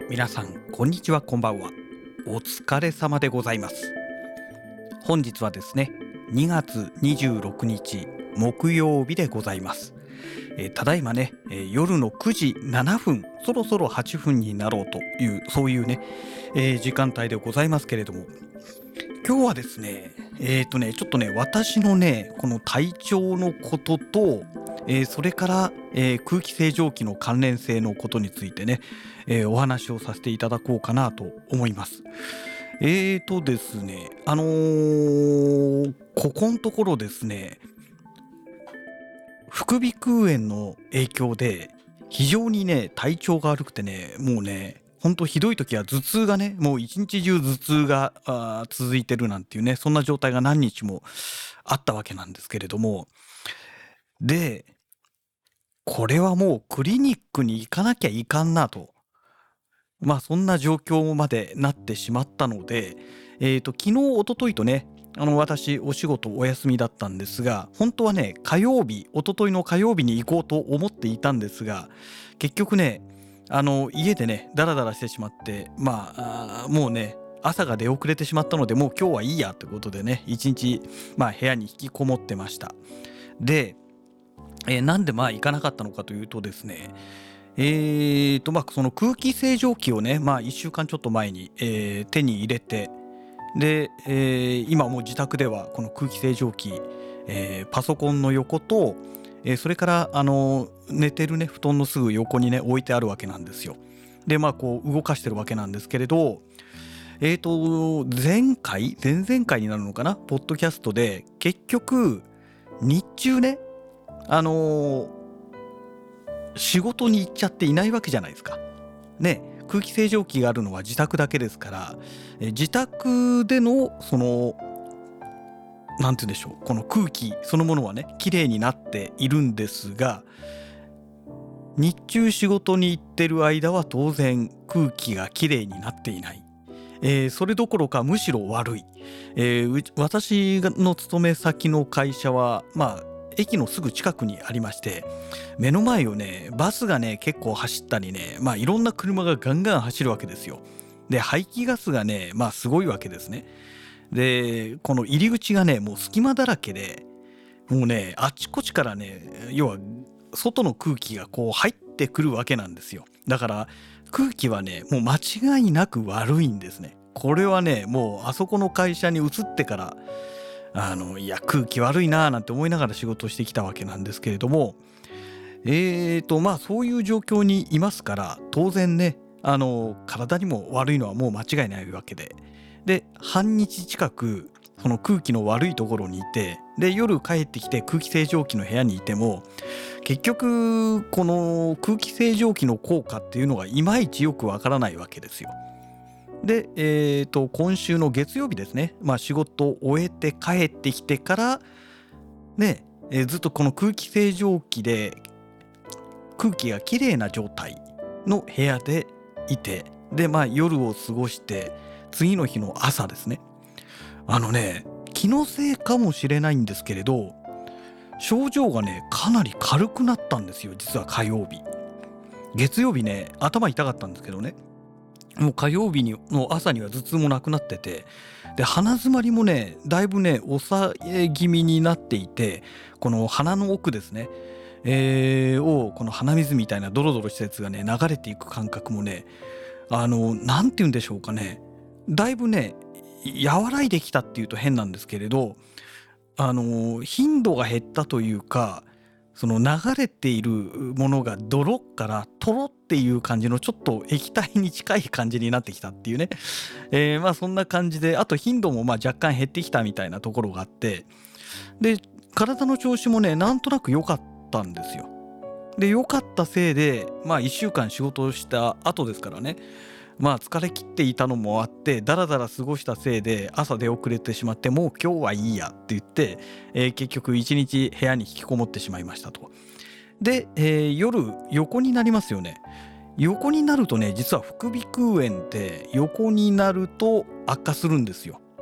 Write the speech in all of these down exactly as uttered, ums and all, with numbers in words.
皆さんこんにちは、こんばんは。お疲れ様でございます。本日はですね、にがつにじゅうろくにち木曜日でございます。えーただいまね、えー夜のくじななふん、そろそろはっぷんになろうというそういうね、えー時間帯でございますけれども、今日はですね、えーとね、ちょっとね、私のね、この体調のことと、えーそれから、えー空気清浄機の関連性のことについてね、えーお話をさせていただこうかなと思います。えーとですね、あのーここのところですね、副鼻腔炎の影響で、非常にね、体調が悪くてね、もうね、ほんとひどい時は頭痛がね、もう一日中頭痛が、あー続いてるなんていうね、そんな状態が何日もあったわけなんですけれども、で、これはもうクリニックに行かなきゃいかんなと、まあ、そんな状況までなってしまったので、えっと、昨日、一昨日とね、あの、私、お仕事お休みだったんですが、本当はね、火曜日、一昨日の火曜日に行こうと思っていたんですが、結局ね、あの、家でね、ダラダラしてしまって、まあ、あーもうね、朝が出遅れてしまったので、もう今日はいいやということでね、一日、まあ、部屋に引きこもってました。で、えーなんでまあ行かなかったのかというとですね、えーと、まあ、その空気清浄機をね、まあ、いっしゅうかんちょっと前に、えー手に入れて、で、えー今もう自宅ではこの空気清浄機、えーパソコンの横と、えーそれから、あの、寝てるね、布団のすぐ横にね、置いてあるわけなんですよ。で、まあ、こう動かしてるわけなんですけれど、えーと、前回前々回になるのかな、ポッドキャストで、結局、日中ね、あの仕事に行っちゃっていないわけじゃないですか。ね、空気清浄機があるのは自宅だけですから、え自宅でのその、なんて言うんでしょう、この空気そのものはね、綺麗になっているんですが、日中仕事に行ってる間は当然空気が綺麗になっていない。えーそれどころかむしろ悪い。えーうち私がの勤め先の会社は、まあ、駅のすぐ近くにありまして、目の前をね、バスがね、結構走ったりね、まあいろんな車がガンガン走るわけですよ。で、排気ガスがね、まあすごいわけですね。で、この入り口がね、もう隙間だらけで、もうね、あっちこっちからね、要は外の空気がこう入ってくるわけなんですよ。だから空気はね、もう間違いなく悪いんですね。これはね、もうあそこの会社に移ってから、あの、いや、空気悪いなぁなんて思いながら仕事をしてきたわけなんですけれども、えーと、まあ、そういう状況にいますから、当然ね、あの、体にも悪いのはもう間違いないわけで。で、半日近く、その空気の悪いところにいて、で、夜帰ってきて空気清浄機の部屋にいても、結局、この空気清浄機の効果っていうのがいまいちよくわからないわけですよ。で、えーと、今週の月曜日ですね、まあ、仕事を終えて帰ってきてから、ね、えーずっとこの空気清浄機で空気がきれいな状態の部屋でいて、で、まあ、夜を過ごして、次の日の朝ですね。あのね、気のせいかもしれないんですけれど、症状がね、かなり軽くなったんですよ、実は火曜日。月曜日ね、頭痛かったんですけどね、もう火曜日にの朝には頭痛もなくなってて、で、鼻詰まりもね、だいぶね、抑え気味になっていて、この鼻の奥ですね、えーを、この鼻水みたいなドロドロしたやつがね、流れていく感覚もね、あの、なんて言うんでしょうかね、だいぶね、和らいできたっていうと変なんですけれど、あの、頻度が減ったというか、その流れているものが泥からトロっていう感じのちょっと液体に近い感じになってきたっていうね。えーまあそんな感じで、あと頻度もまあ若干減ってきたみたいなところがあって、で、体の調子もね、なんとなく良かったんですよ。で、良かったせいで、まあいっしゅうかん仕事をした後ですからね、まあ疲れ切っていたのもあって、だらだら過ごしたせいで朝出遅れてしまって、もう今日はいいやって言って、えー結局一日部屋に引きこもってしまいましたと。で、えー夜横になりますよね。横になるとね、実は副鼻腔炎って横になると悪化するんですよ。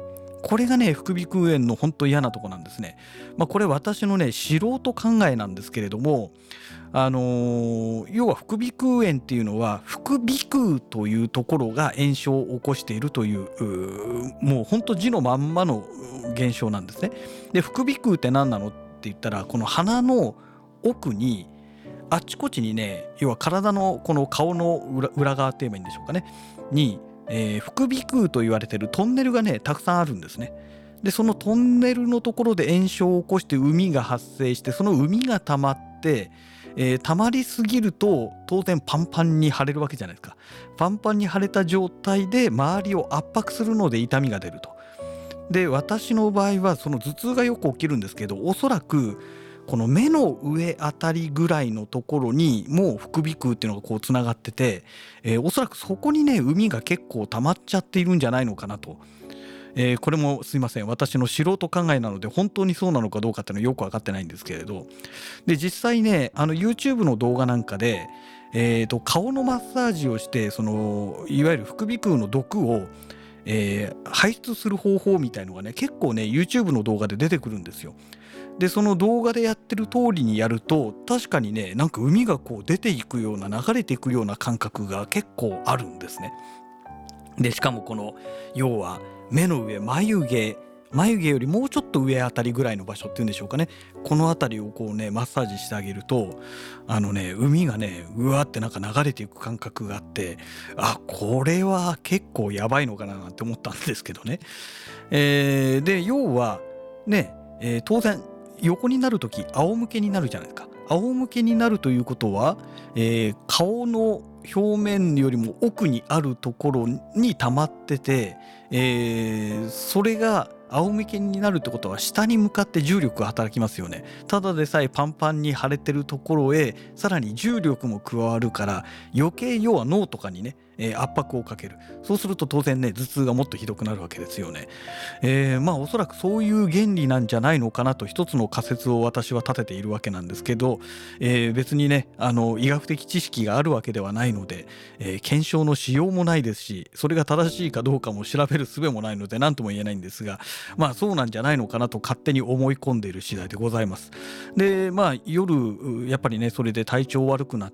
これがね副鼻腔炎の本当嫌なとこなんですね。まあ、これ私のね素人考えなんですけれども、あのー要は副鼻腔炎っていうのは副鼻腔というところが炎症を起こしているという、うーもう本当字のまんまのう現象なんですね。で副鼻腔って何なのって言ったら、この鼻の奥にあっちこっちにね、要は体のこの顔の裏裏側って言えばいいんでしょうかねに、えー副鼻腔と言われてるトンネルがねたくさんあるんですね。でそのトンネルのところで炎症を起こして膿が発生して、その膿が溜まって、えー溜まりすぎると当然パンパンに腫れるわけじゃないですか。パンパンに腫れた状態で周りを圧迫するので痛みが出ると。で私の場合はその頭痛がよく起きるんですけど、おそらくこの目の上あたりぐらいのところにもう副鼻腔っていうのがこうつながってて、えーおそらくそこにね膿が結構溜まっちゃっているんじゃないのかなと。えーこれもすいません、私の素人考えなので本当にそうなのかどうかっていうのはよく分かってないんですけれど、で実際ねあの YouTube の動画なんかで、えーと顔のマッサージをして、そのいわゆる副鼻腔の毒を、えー排出する方法みたいのがね結構ね YouTube の動画で出てくるんですよ。でその動画でやってる通りにやると、確かにねなんか海がこう出ていくような、流れていくような感覚が結構あるんですね。でしかもこの要は目の上、眉毛眉毛よりもうちょっと上あたりぐらいの場所っていうんでしょうかね、この辺りをこうねマッサージしてあげると、あのね海がねうわーってなんか流れていく感覚があって、あこれは結構やばいのかななんて思ったんですけどね。えーで要はね、えー当然横になるとき仰向けになるじゃないですか。仰向けになるということは、えー顔の表面よりも奥にあるところに溜まってて、えーそれが仰向けになるってことは下に向かって重力が働きますよね。ただでさえパンパンに腫れてるところへさらに重力も加わるから、余計要は脳とかにね、えー圧迫をかける。そうすると当然ね頭痛がもっとひどくなるわけですよね。えーまあおそらくそういう原理なんじゃないのかなと一つの仮説を私は立てているわけなんですけど、えー別にねあの医学的知識があるわけではないので、えー検証のしようもないですし、それが正しいかどうかも調べる術もないので何とも言えないんですが、まあそうなんじゃないのかなと勝手に思い込んでいる次第でございます。でまあ夜うやっぱりねそれで体調悪くなって、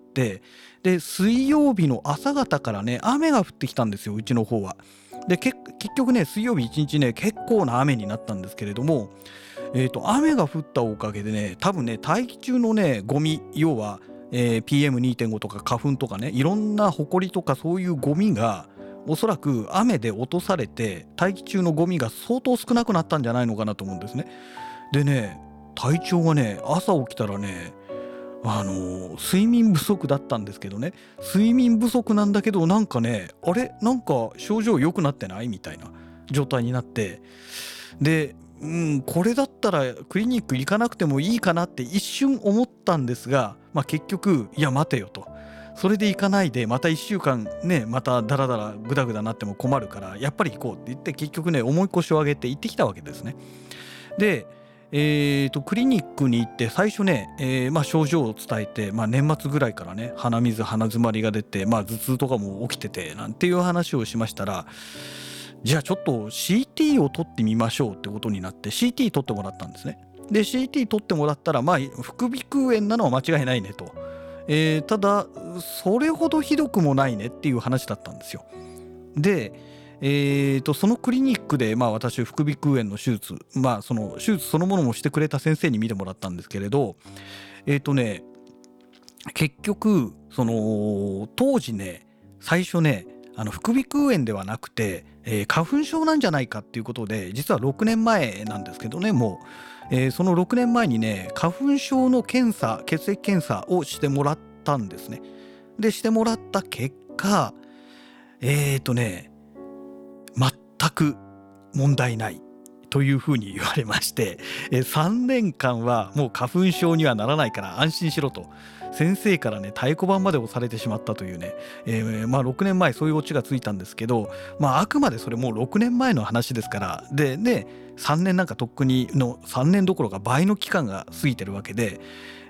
で水曜日の朝方からね雨が降ってきたんですよ、うちの方は。でけ結局ね水曜日一日ね結構な雨になったんですけれども、えーと雨が降ったおかげでね多分ね大気中のねゴミ、要は、えー ピーエムにてんご とか花粉とかねいろんなホコリとかそういうゴミがおそらく雨で落とされて大気中のゴミが相当少なくなったんじゃないのかなと思うんですね。でね体調がね朝起きたらねあの睡眠不足だったんですけどね、睡眠不足なんだけどなんかねあれなんか症状良くなってないみたいな状態になって、でうんこれだったらクリニック行かなくてもいいかなって一瞬思ったんですが、まあ結局いや待てよと、それで行かないでまたいっしゅうかんねまたダラダラグダグダなっても困るからやっぱり行こうって言って結局ね重い腰を上げて行ってきたわけですね。でえー、とクリニックに行って最初ね、えーまあ、症状を伝えて、まあ、年末ぐらいからね鼻水鼻づまりが出て、まあ、頭痛とかも起きててなんていう話をしましたら、じゃあちょっと シーティー を取ってみましょうってことになって シーティー 取ってもらったんですね。で シーティー 取ってもらったらまあ副鼻腔炎なのは間違いないねと、えーただそれほどひどくもないねっていう話だったんですよ。でえーとそのクリニックで、まあ、私副鼻腔炎の手術、まあ、その手術そのものもしてくれた先生に見てもらったんですけれど、えーとね結局その当時ね最初ねあの副鼻腔炎ではなくて、えー花粉症なんじゃないかっていうことで、実はろくねんまえなんですけどねもう、えーそのろくねんまえにね花粉症の検査血液検査をしてもらったんですね。でしてもらった結果えーとね全く問題ないというふうに言われまして、えさんねんかんはもう花粉症にはならないから安心しろと先生からね太鼓判まで押されてしまったというね、えーまあろくねんまえそういうオチがついたんですけど、まああくまでそれもうろくねんまえの話ですから、でねさんねんなんかとっくにのさんねんどころか倍の期間が過ぎてるわけで、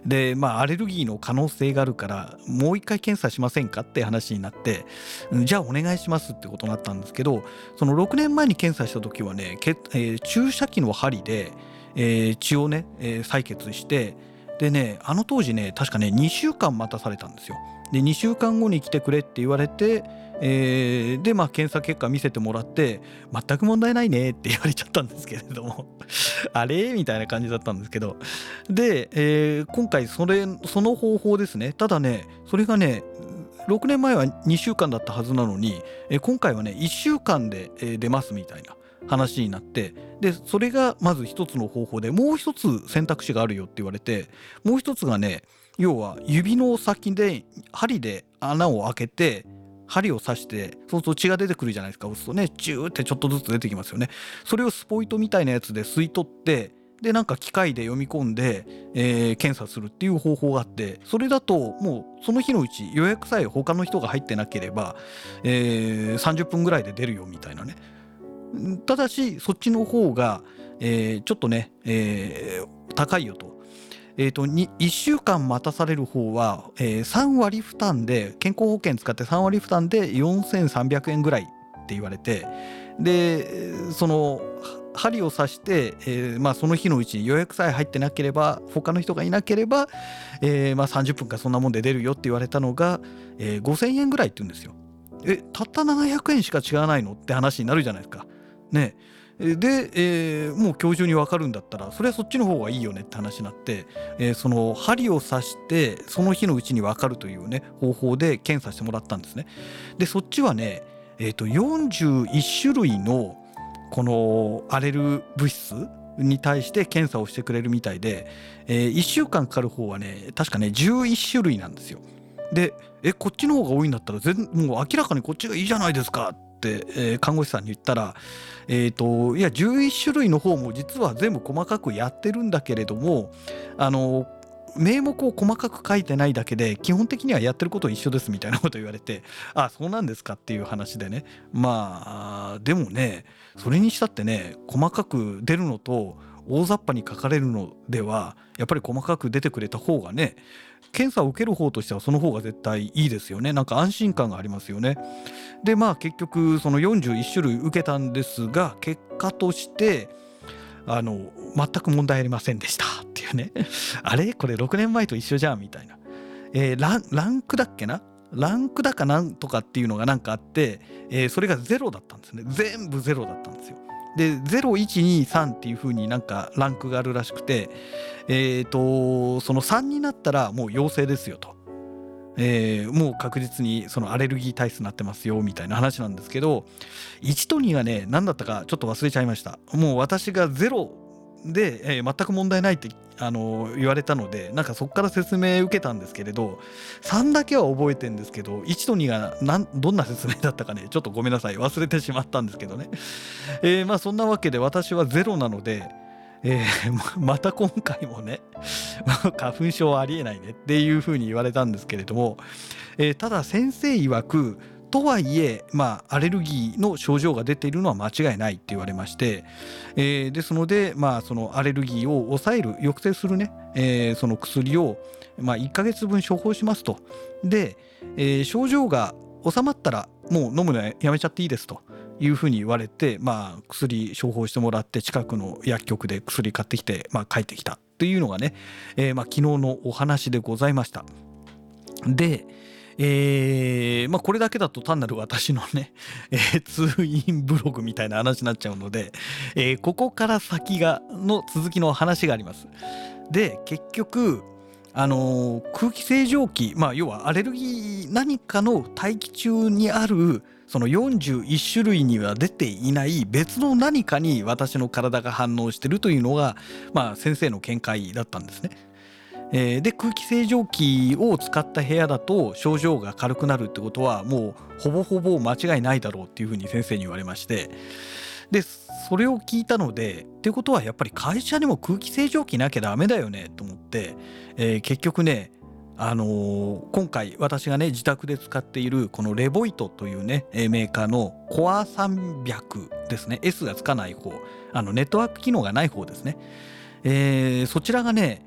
でまあアレルギーの可能性があるからもう一回検査しませんかって話になって、うんじゃあお願いしますってことになったんですけど、そのろくねんまえに検査した時はね、けえー注射器の針で、えー血をね、えー採血して、でねあの当時ね確かねにしゅうかん待たされたんですよ。でにしゅうかんごに来てくれって言われて、えーでまあ検査結果見せてもらって全く問題ないねって言われちゃったんですけれどもあれみたいな感じだったんですけど、で、えー今回それその方法ですね。ただねそれがねろくねんまえはにしゅうかんだったはずなのに、えー今回はねいっしゅうかんで、えー出ますみたいな話になって、でそれがまず一つの方法で、もう一つ選択肢があるよって言われて、もう一つがね要は指の先で針で穴を開けて針を刺して、そうすると血が出てくるじゃないですか。そうするとねチューってちょっとずつ出てきますよね。それをスポイトみたいなやつで吸い取って、でなんか機械で読み込んで、えー検査するっていう方法があって、それだともうその日のうち予約さえ他の人が入ってなければ、えーさんじゅっぷんぐらいで出るよみたいなね。んただしそっちの方が、えーちょっとね、えー高いよと。えーとにいっしゅうかん待たされる方は、えーさんわり負担で、健康保険使ってさんわり負担でよんせんさんびゃくえんぐらいって言われて、でえーそのは針を刺して、えーまあ、その日のうちに予約さえ入ってなければ、他の人がいなければ、えーまあ、さんじゅっぷんかそんなもんで出るよって言われたのが、えーごせんえんぐらいって言うんですよ。えたったななひゃくえんしか違わないのって話になるじゃないですか。ね。えで、えーもう今日中に分かるんだったらそれはそっちの方がいいよねって話になって、えーその針を刺してその日のうちに分かるというね方法で検査してもらったんですね。でそっちはね、えーとよんじゅういっしゅるいのこのアレル物質に対して検査をしてくれるみたいで、えーいっしゅうかんかかる方はね確かねじゅういっしゅるいなんですよ。でえこっちの方が多いんだったら全もう明らかにこっちがいいじゃないですかって、えー看護師さんに言ったら、えーといやじゅういっしゅるいの方も実は全部細かくやってるんだけれども、あの名目を細かく書いてないだけで基本的にはやってること一緒ですみたいなこと言われて、あそうなんですかっていう話でね。まあでもねそれにしたってね細かく出るのと大雑把に書かれるのではやっぱり細かく出てくれた方がね、検査を受ける方としてはその方が絶対いいですよね。なんか安心感がありますよね。でまあ結局そのよんじゅういっしゅるい受けたんですが、結果としてあの全く問題ありませんでしたっていうねあれこれろくねんまえと一緒じゃんみたいな。えーランランクだっけな、ランクだかなんとかっていうのがなんかあって、えーそれがゼロだったんですね。全部ゼロだったんですよ。でゼロいちにさんっていう風になんかランクがあるらしくて、えーとそのさんになったらもう陽性ですよと、えーもう確実にそのアレルギー体質になってますよみたいな話なんですけど、いちとにがね何だったかちょっと忘れちゃいました。もう私がゼロで、えー全く問題ないってあの言われたので、なんかそこから説明受けたんですけれど、さんだけは覚えてんですけどいちとにがなんどんな説明だったかねちょっとごめんなさい忘れてしまったんですけどね。えーまあそんなわけで私はゼロなので、えーままた今回もね花粉症はありえないねっていうふうに言われたんですけれども、えーただ先生曰くとはいえ、まあ、アレルギーの症状が出ているのは間違いないって言われまして、えーですので、まあ、そのアレルギーを抑える抑制するね、えーその薬を、まあ、いっかげつぶん処方しますと。で、えー症状が収まったらもう飲むのやめちゃっていいですというふうに言われて、まあ、薬処方してもらって近くの薬局で薬買ってきて、まあ、帰ってきたというのがね、えーまあ、昨日のお話でございました。で、えーまあ、これだけだと単なる私のね、えー通院ブログみたいな話になっちゃうので、えーここから先がの続きの話があります。で結局あのー空気清浄機、まあ、要はアレルギー何かの大気中にあるそのよんじゅういっしゅるいには出ていない別の何かに私の体が反応してるというのが、まあ、先生の見解だったんですね。えーで空気清浄機を使った部屋だと症状が軽くなるってことはもうほぼほぼ間違いないだろうっていうふうに先生に言われまして、でそれを聞いたのでっていうことはやっぱり会社にも空気清浄機なきゃダメだよねと思って、えー結局ねあのー今回私がね自宅で使っているこのレボイトというねえーメーカーのコアさんびゃくですね、 S がつかない方、あのネットワーク機能がない方ですね、えーそちらがね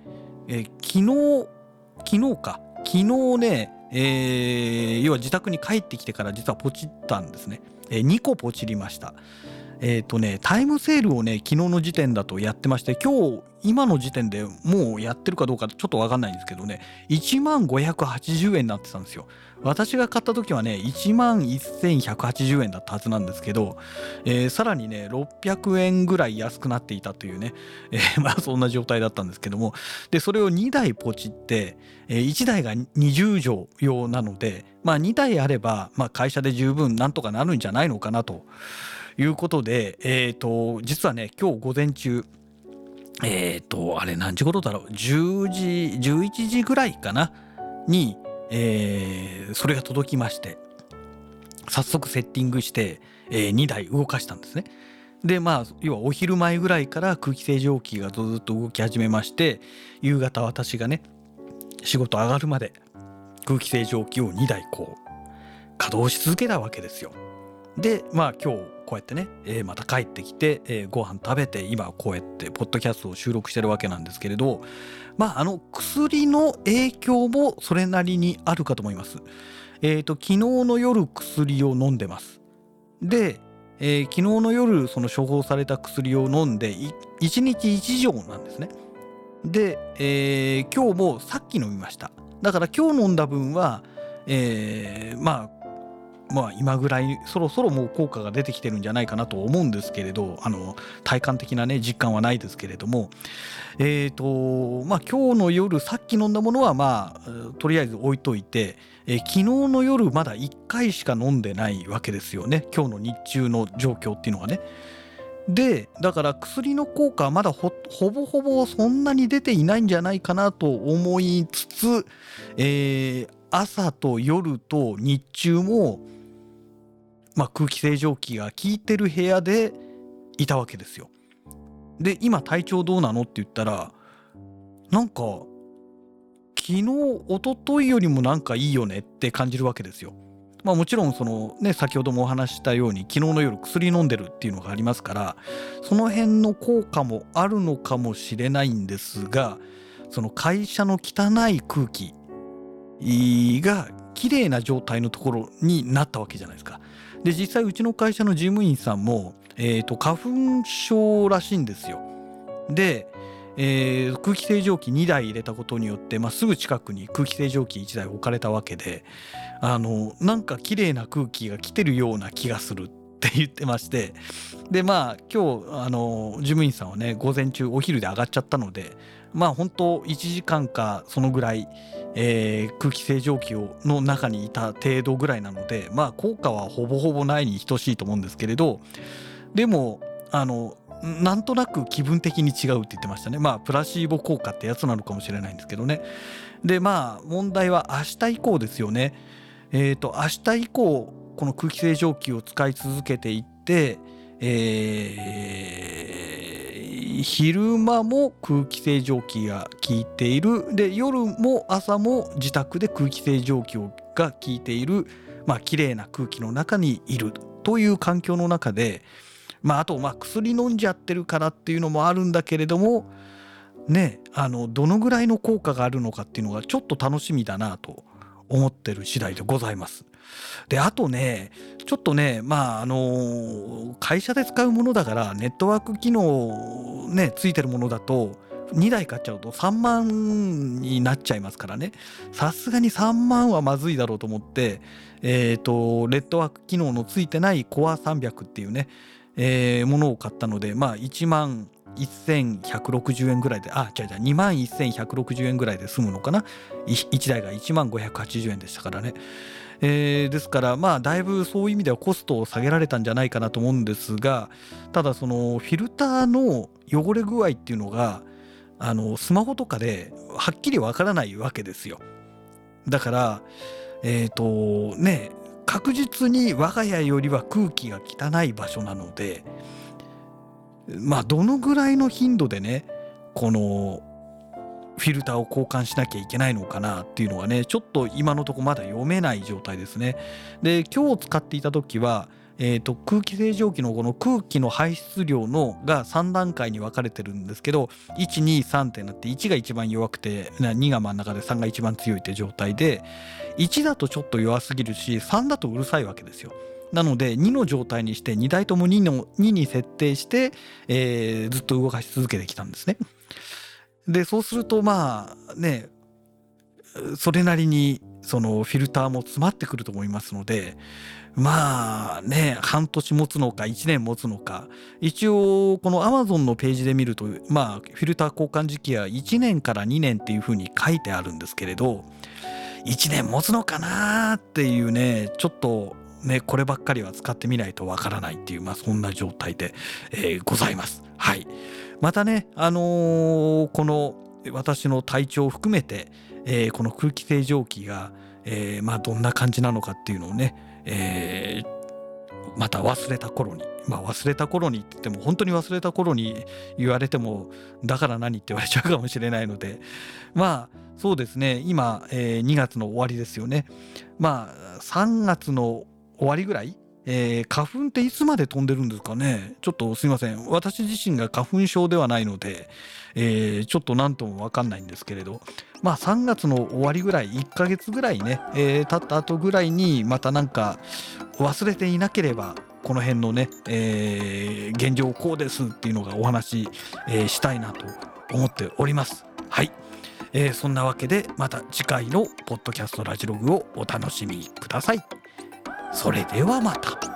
えー昨日昨日か昨日ね、えー要は自宅に帰ってきてから実はポチったんですね。えーにこポチりました。えっ、とね、タイムセールをね、昨日の時点だとやってまして、今日、今の時点でもうやってるかどうかちょっとわかんないんですけどね、いちまんごひゃくはちじゅうえんになってたんですよ。私が買った時はね、いちまんせんひゃくはちじゅうえんだったはずなんですけど、えーさらにね、ろっぴゃくえんぐらい安くなっていたというね、えーまあそんな状態だったんですけども、で、それをにだいポチって、えーいちだいがにじゅうじょう用なので、まあにだいあれば、まあ会社で十分なんとかなるんじゃないのかなと。いうことで、えっ、と、実はね、今日午前中、えっ、と、あれ何時頃だろう、じゅうじ、じゅういちじぐらいかな、に、えーそれが届きまして、早速セッティングして、えーにだい動かしたんですね。で、まあ、要はお昼前ぐらいから空気清浄機がずっと動き始めまして、夕方私がね、仕事上がるまで空気清浄機をにだいこう、稼働し続けたわけですよ。で、まあ今日こうやってね、えーまた帰ってきて、えーご飯食べて、今こうやってポッドキャストを収録してるわけなんですけれど、まああの薬の影響もそれなりにあるかと思います。えっと、昨日の夜薬を飲んでます。で、えー昨日の夜その処方された薬を飲んで、いいちにちいちじょうなんですね。で、えー今日もさっき飲みました。だから今日飲んだ分は、えーまあまあ今ぐらいそろそろもう効果が出てきてるんじゃないかなと思うんですけれど、あの体感的なね実感はないですけれども、えーとまあ今日の夜さっき飲んだものはまあえーとりあえず置いといて、えー昨日の夜まだいっかいしか飲んでないわけですよね、今日の日中の状況っていうのがね。でだから薬の効果はまだ ほ, ほぼほぼそんなに出ていないんじゃないかなと思いつつ、えー朝と夜と日中もまあ、空気清浄機が効いてる部屋でいたわけですよ。で今体調どうなのって言ったら、なんか昨日一昨日よりもなんかいいよねって感じるわけですよ。まあもちろんそのね、先ほどもお話ししたように昨日の夜薬飲んでるっていうのがありますから、その辺の効果もあるのかもしれないんですが、その会社の汚い空気が綺麗な状態のところになったわけじゃないですか。で実際うちの会社の事務員さんも、えーと花粉症らしいんですよ。で、えー空気清浄機にだい入れたことによって、まあ、すぐ近くに空気清浄機いちだい置かれたわけで、あのなんか綺麗な空気が来てるような気がするって言ってまして、でまあ今日あの事務員さんはね午前中お昼で上がっちゃったので、まあ本当いちじかんかそのぐらい、えー空気清浄機をの中にいた程度ぐらいなので、まあ効果はほぼほぼないに等しいと思うんですけれど、でもあのなんとなく気分的に違うって言ってましたね。まあプラシーボ効果ってやつなのかもしれないんですけどね。でまあ問題は明日以降ですよね。えっ、と明日以降この空気清浄機を使い続けていって、えー昼間も空気清浄機が効いている、で夜も朝も自宅で空気清浄機が効いている、まあ綺麗な空気の中にいるという環境の中で、まああとまあ薬飲んじゃってるからっていうのもあるんだけれどもね、あのどのぐらいの効果があるのかっていうのがちょっと楽しみだなと思ってる次第でございます。であとねちょっとねまああの会社で使うものだからネットワーク機能ねついてるものだとにだい買っちゃうとさんまんになっちゃいますからね、さすがにさんまんはまずいだろうと思って、えっ、とネットワーク機能のついてない コアさんびゃく っていうね、えーものを買ったので、まあいちまんせんひゃくろくじゅうえんぐらいで、あ、違う違う、にまんせんひゃくろくじゅうえんぐらいで済むのかな。いちだいがいちまんごひゃくはちじゅうえんでしたからね。えーですからまあだいぶそういう意味ではコストを下げられたんじゃないかなと思うんですが、ただそのフィルターの汚れ具合っていうのがあのスマホとかではっきりわからないわけですよ。だからえっ、とね確実に我が家よりは空気が汚い場所なので、まあどのぐらいの頻度でねこのフィルターを交換しなきゃいけないのかなっていうのはねちょっと今のところまだ読めない状態ですね。で今日使っていた時はえーと、空気清浄機のこの空気の排出量のがさん段階に分かれてるんですけど、いち、に、さんってなって、いちが一番弱くて、にが真ん中でさんが一番強いって状態で、いちだとちょっと弱すぎるし、さんだとうるさいわけですよ。なのでにの状態にしてにだいともにのにに設定して、えーずっと動かし続けてきたんですね。でそうするとまあね、それなりにそのフィルターも詰まってくると思いますので、まあね、半年持つのかいちねん持つのか、一応この Amazon のページで見ると、まあフィルター交換時期はいちねんからにねんっていう風に書いてあるんですけれど、いちねん持つのかなっていうね、ちょっとね、こればっかりは使ってみないとわからないっていう、まあそんな状態で、えーございます。はい。またね、あのーこの私の体調を含めて、えーこの空気清浄機が、えーまあどんな感じなのかっていうのをね、えーまた忘れた頃に、まあ忘れた頃にって言っても本当に忘れた頃に言われてもだから何って言われちゃうかもしれないので、まあそうですね、今、えーにがつの終わりですよね。まあさんがつの終わりぐらい、えー花粉っていつまで飛んでるんですかね。ちょっとすいません、私自身が花粉症ではないので、えーちょっと何とも分かんないんですけれど、まあさんがつの終わりぐらい、いっかげつぐらいね、えー経った後ぐらいにまたなんか忘れていなければこの辺のね、えー現状こうですっていうのがお話、えーしたいなと思っております。はい、えーそんなわけでまた次回のポッドキャストラジログをお楽しみください。それではまた。